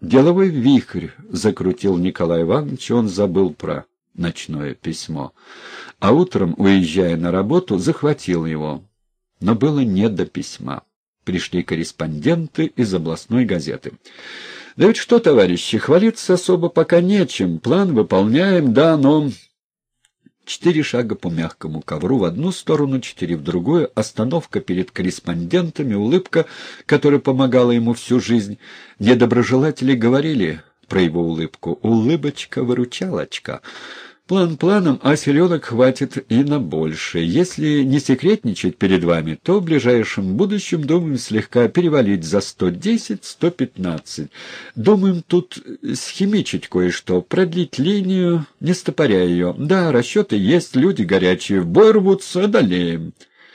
Деловой вихрь закрутил Николай Иванович, он забыл про ночное письмо. А утром, уезжая на работу, захватил его. Но было не до письма. Пришли корреспонденты из областной газеты. «Да ведь что, товарищи, хвалиться особо пока нечем. План выполняем, да, но...» 4 шага по мягкому ковру в одну сторону, 4 в другую, остановка перед корреспондентами, улыбка, которая помогала ему всю жизнь. Недоброжелатели говорили про его улыбку. Улыбочка-выручалочка. План планом, а селенок хватит и на большее. Если не секретничать перед вами, то в ближайшем будущем думаем слегка перевалить за 110-115. Думаем тут схимичить кое-что, продлить линию, не стопоря ее. Да, расчеты есть, люди горячие, в бой рвутся, одолеем.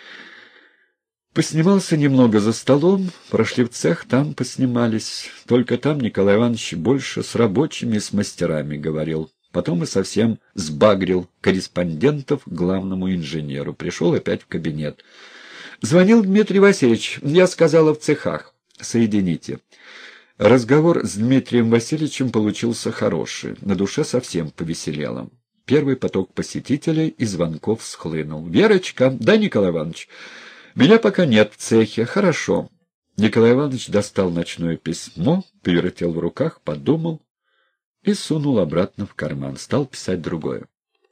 Поснимался немного за столом, прошли в цех, там поснимались. Только там Николай Иванович больше с рабочими и с мастерами говорил. Потом и совсем сбагрил корреспондентов главному инженеру. Пришел опять в кабинет. «Звонил Дмитрий Васильевич. Я сказала в цехах. Соедините». Разговор с Дмитрием Васильевичем получился хороший. На душе совсем повеселело. Первый поток посетителей и звонков схлынул. «Верочка, да, Николай Иванович? Меня пока нет в цехе. Хорошо». Николай Иванович достал ночное письмо, повертел в руках, подумал и сунул обратно в карман. Стал писать другое.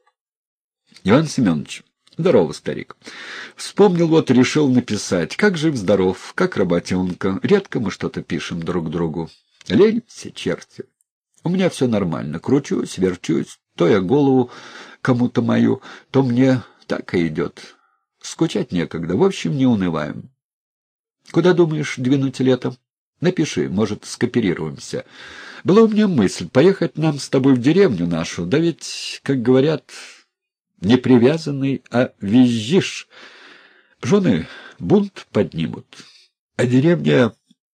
«Иван Семенович, здорово, старик. Вспомнил, вот решил написать. Как жив-здоров, как работенка. Редко мы что-то пишем друг другу. Лень все черти. У меня все нормально. Кручусь, верчусь. То я голову кому-то мою, то мне так и идет. Скучать некогда. В общем, не унываем. Куда думаешь двинуть летом? Напиши, может, скооперируемся. Была у меня мысль поехать нам с тобой в деревню нашу, да ведь, как говорят, не привязанный, а визжишь. Жены бунт поднимут. А деревня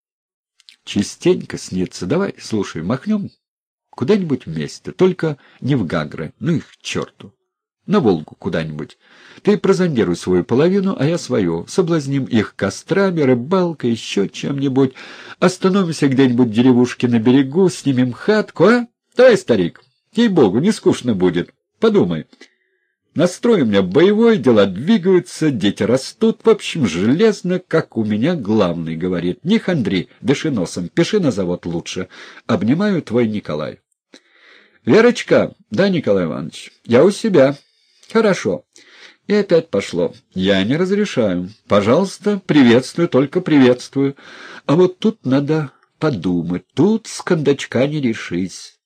частенько снится. Давай, слушай, махнем куда-нибудь вместе, только не в Гагры, ну их к черту. На Волгу куда-нибудь. Ты прозондируй свою половину, а я свою. Соблазним их кострами, рыбалкой, еще чем-нибудь. Остановимся где-нибудь в деревушке на берегу, снимем хатку, а? Давай, старик, ей-богу, не скучно будет. Подумай. Настрой у меня боевой, дела двигаются, дети растут. В общем, железно, как у меня главный говорит. Не хандри, дыши носом, пиши на завод лучше. Обнимаю, твой Николай. Верочка, да, Николай Иванович, я у себя. Хорошо. И опять пошло. Я не разрешаю. Пожалуйста, приветствую, только приветствую. А вот тут надо подумать. Тут с кондачка не решись.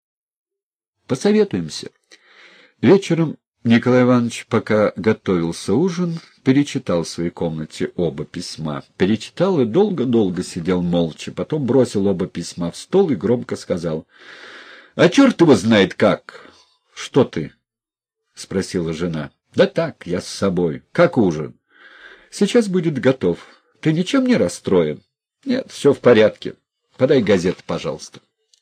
Посоветуемся. Вечером Николай Иванович, пока готовился ужин, перечитал в своей комнате оба письма. Перечитал и долго-долго сидел молча. Потом бросил оба письма в стол и громко сказал: «А черт его знает как!» «Что ты?» — спросила жена. «Да так, я с собой. Как ужин?» «Сейчас будет готов. Ты ничем не расстроен?» «Нет, все в порядке. Подай газету, пожалуйста».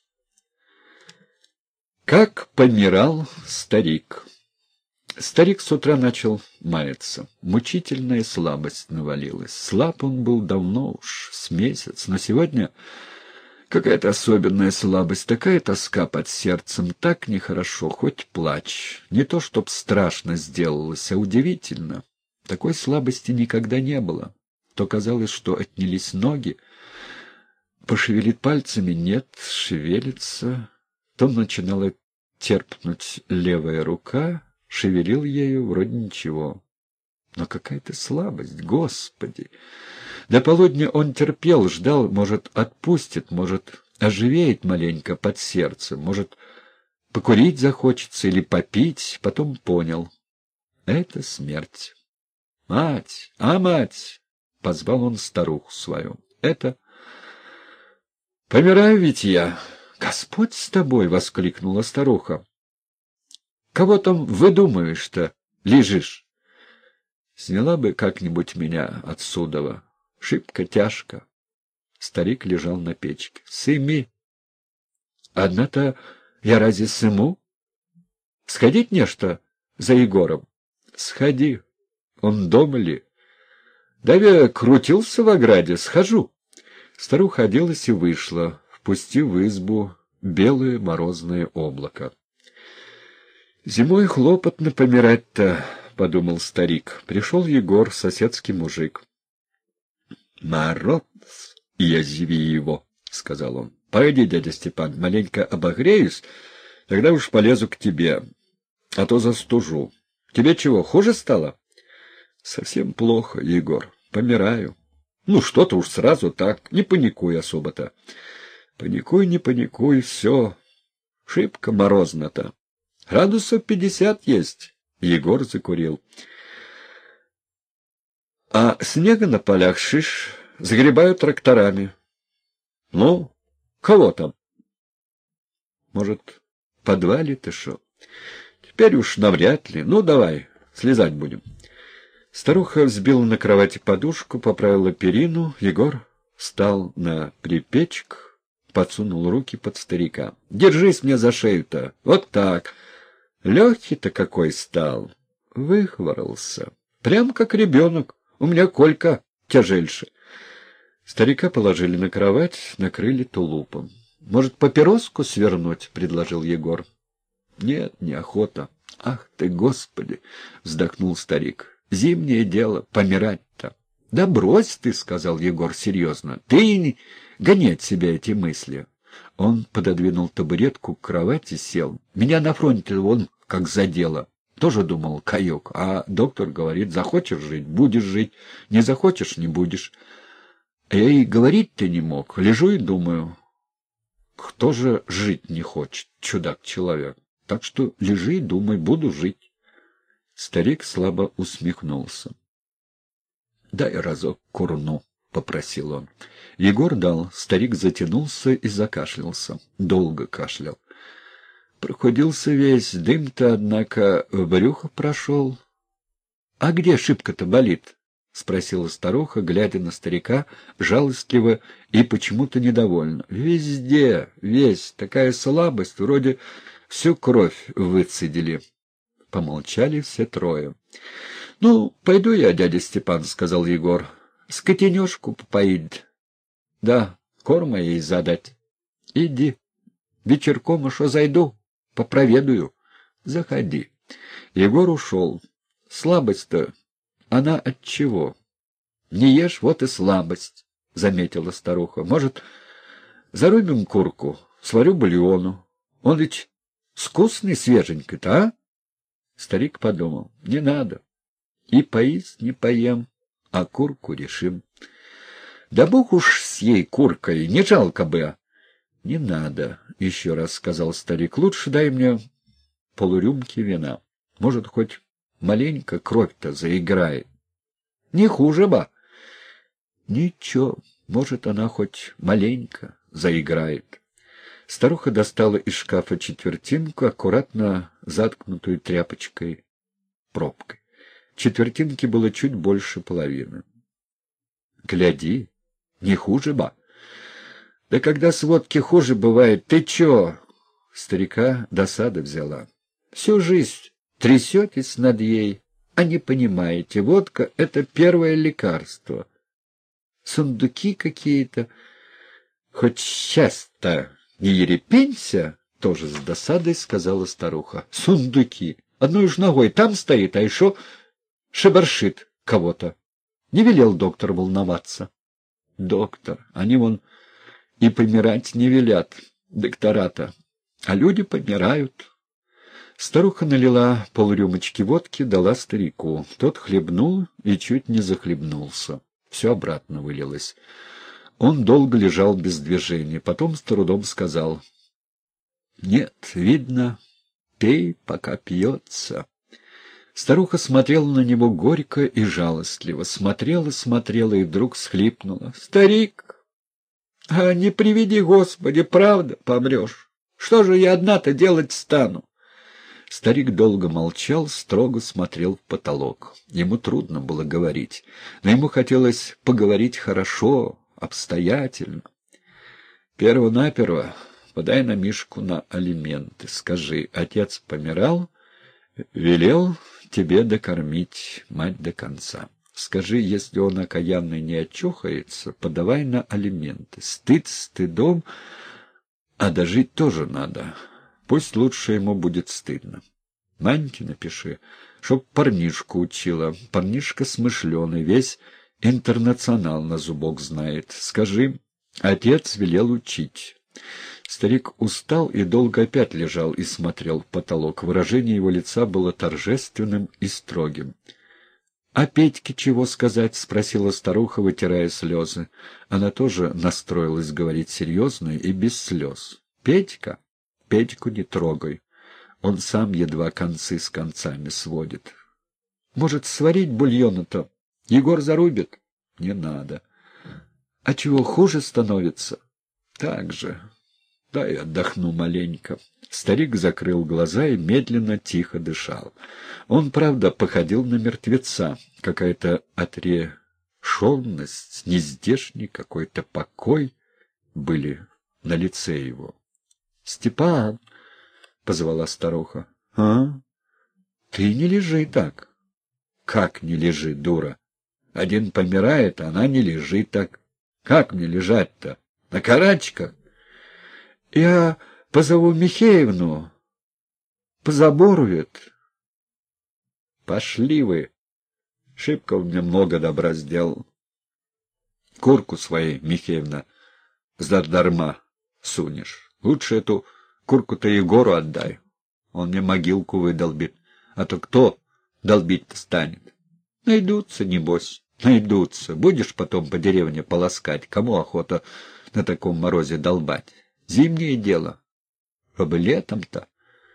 Как помирал старик. Старик с утра начал маяться. Мучительная слабость навалилась. Слаб он был давно уж, с месяц, но сегодня какая-то особенная слабость, такая тоска под сердцем, так нехорошо, хоть плачь. Не то, чтоб страшно сделалось, а удивительно. Такой слабости никогда не было. То казалось, что отнялись ноги. Пошевелит пальцами — нет, шевелится. То начинала терпнуть левая рука, шевелил ею, вроде ничего. Но какая-то слабость, Господи! До полудня он терпел, ждал, может, отпустит, может, оживеет маленько под сердцем, может, покурить захочется или попить. Потом понял — это смерть. «Мать! А, мать!» — позвал он старуху свою. «Это... помираю ведь я!» «Господь с тобой!» — воскликнула старуха. «Кого там выдумываешь-то, лежишь? Сняла бы как-нибудь меня отсюда. Шибко тяжко». Старик лежал на печке. «Сыми!» «Одна-то я разве сыму? Сходить нечто за Егором?» «Сходи. Он дома ли?» «Да я крутился в ограде. Схожу». Старуха оделась и вышла. В впустив в избу белое морозное облако. «Зимой хлопотно помирать-то», — подумал старик. Пришел Егор, соседский мужик. «Мороз, язви его», — сказал он. «Пойди, дядя Степан, маленько обогреюсь, тогда уж полезу к тебе, а то застужу. Тебе чего, хуже стало?» «Совсем плохо, Егор, помираю». «Ну что ты уж сразу так, не паникуй особо-то». «Паникуй, не паникуй, все. Шибко морозно-то. Градусов 50 есть». Егор закурил. «А снега на полях шиш, загребают тракторами». «Ну, кого там?» «Может, в подвале ты шо?» «Теперь уж навряд ли. Ну, давай, слезать будем». Старуха взбила на кровати подушку, поправила перину. Егор встал на припечек, подсунул руки под старика. «Держись мне за шею-то. Вот так. Легкий-то какой стал. Выхворался. Прям как ребенок. У меня Колька тяжельше». Старика положили на кровать, накрыли тулупом. «Может, папироску свернуть?» — предложил Егор. «Нет, неохота». «Ах ты, Господи!» — вздохнул старик. «Зимнее дело, помирать-то». «Да брось ты», — сказал Егор серьезно. «Ты не гони от себя эти мысли». Он пододвинул табуретку к кровати, сел. «Меня на фронте вон как задело. Тоже думал, каек. А доктор говорит, захочешь жить — будешь жить, не захочешь — не будешь». А я и говорить-то не мог. Лежу и думаю, кто же жить не хочет, чудак-человек. Так что лежи и думай, буду жить. Старик слабо усмехнулся. «Дай разок курну», — попросил он. Егор дал. Старик затянулся и закашлялся. Долго кашлял. Прохудился весь, дым-то, однако, в брюхо прошел. — А где шибко-то болит? — спросила старуха, глядя на старика, жалостливо и почему-то недовольно. — Везде, весь, такая слабость, вроде всю кровь выцедили. Помолчали все трое. — Ну, пойду я, дядя Степан, — сказал Егор. — Скотинежку попоить. Да, корма ей задать. — Иди. Вечерком шо зайду, попроведаю. — Заходи. Егор ушел. Слабость-то, она от чего? — Не ешь, вот и слабость, — заметила старуха. — Может, зарубим курку, сварю бульону. Он ведь вкусный, свеженький-то, а? Старик подумал. — Не надо. И поесть не поем, а курку решим. — Да бог уж с ей куркой, не жалко бы. — Не надо, — еще раз сказал старик. — Лучше дай мне полурюмки вина. Может, хоть маленько кровь-то заиграет. — Не хуже бы. — Ничего, может, она хоть маленько заиграет. Старуха достала из шкафа четвертинку, аккуратно заткнутую тряпочкой пробкой. Четвертинки было чуть больше половины. — Гляди, не хуже бы. — Да когда с водки хуже бывает, ты чё? Старика досада взяла. Всю жизнь трясетесь над ей, а не понимаете, водка — это первое лекарство. Сундуки какие-то. Хоть счастье-то не ерепенься, — тоже с досадой сказала старуха. Сундуки. Одной уж ногой там стоит, а еще шебаршит кого-то. Не велел доктор волноваться. Доктор, они вон и помирать не велят, доктора-то, а люди помирают. Старуха налила полрюмочки водки, дала старику. Тот хлебнул и чуть не захлебнулся. Все обратно вылилось. Он долго лежал без движения, потом с трудом сказал: — Нет, видно, пей, пока пьется. Старуха смотрела на него горько и жалостливо. Смотрела, смотрела и вдруг всхлипнула. — Старик, а не приведи, Господи, правда помрешь. Что же я одна-то делать стану? Старик долго молчал, строго смотрел в потолок. Ему трудно было говорить, но ему хотелось поговорить хорошо, обстоятельно. Перво-наперво подай на Мишку на алименты. Скажи, отец помирал, велел тебе докормить мать до конца. Скажи, если он окаянный не очухается, подавай на алименты. Стыд стыдом, А дожить тоже надо. Пусть лучше ему будет стыдно. Маньке напиши, чтоб парнишку учила. Парнишка смышленый, весь интернационал на зубок знает. Скажи, отец велел учить». Старик устал и долго опять лежал и смотрел в потолок. Выражение его лица было торжественным и строгим. «А Петьке чего сказать?» — спросила старуха, вытирая слезы. Она тоже настроилась говорить серьезно и без слез. «Петька? Петьку не трогай. Он сам едва концы с концами сводит. Может, сварить бульона-то? Егор зарубит?» «Не надо». «А чего, хуже становится?» «Так же. Дай отдохну маленько». Старик закрыл глаза и медленно, тихо дышал. Он, правда, походил на мертвеца. Какая-то отрешенность, нездешний какой-то покой были на лице его. «Степан!» — позвала старуха. «А? Ты не лежи так». «Как не лежи, дура? Один помирает, а она не лежит так. Как мне лежать-то? На карачках?» «Я позову Михеевну. Позаборует». «Пошли вы. Шибко мне много добра сделал. Курку своей, Михеевна, задарма сунешь. Лучше эту курку-то Егору отдай. Он мне могилку выдолбит. А то кто долбить-то станет? Найдутся, небось, найдутся. Будешь потом по деревне полоскать. Кому охота на таком морозе долбать? Зимнее дело. Чтобы летом-то».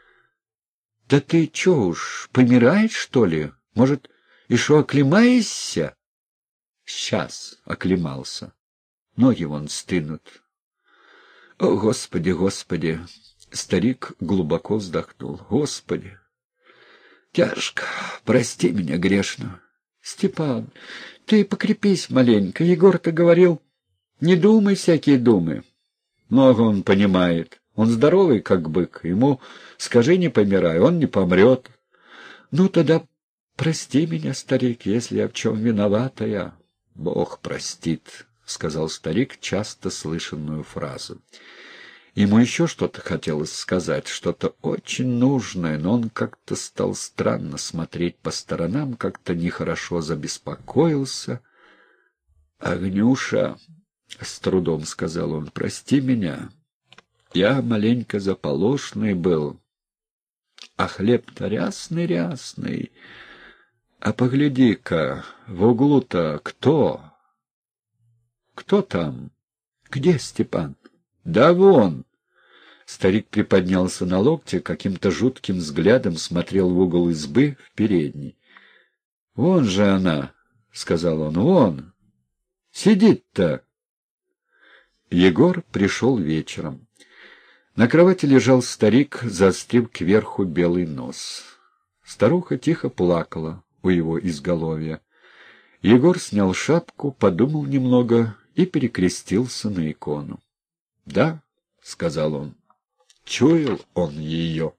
«Да ты чё уж, помираешь, что ли? Может, и шо оклемаешься?» «Сейчас оклемался. Ноги вон стынут». «О, Господи, Господи!» Старик глубоко вздохнул. «Господи! Тяжко. Прости меня грешно». «Степан, ты покрепись маленько. Егор-то говорил, не думай всякие думы». «Много он понимает. Он здоровый, как бык. Ему скажи, не помирай, он не помрет». «Ну, тогда прости меня, старик, если я в чем виновата я». «Бог простит», — сказал старик часто слышанную фразу. Ему еще что-то хотелось сказать, что-то очень нужное, но он как-то стал странно смотреть по сторонам, как-то нехорошо забеспокоился. «Агнюша», — с трудом сказал он, — «прости меня. Я маленько заполошный был, а хлеб-то рясный-рясный. А погляди-ка, в углу-то кто? Кто там? Где Степан? Да вон!» Старик приподнялся на локте, каким-то жутким взглядом смотрел в угол избы в передней. «Вон же она!» — сказал он. «Вон! Сидит-то!» Егор пришел вечером. На кровати лежал старик, заострив кверху белый нос. Старуха тихо плакала у его изголовья. Егор снял шапку, подумал немного и перекрестился на икону. «Да», — сказал он, — чуял он ее.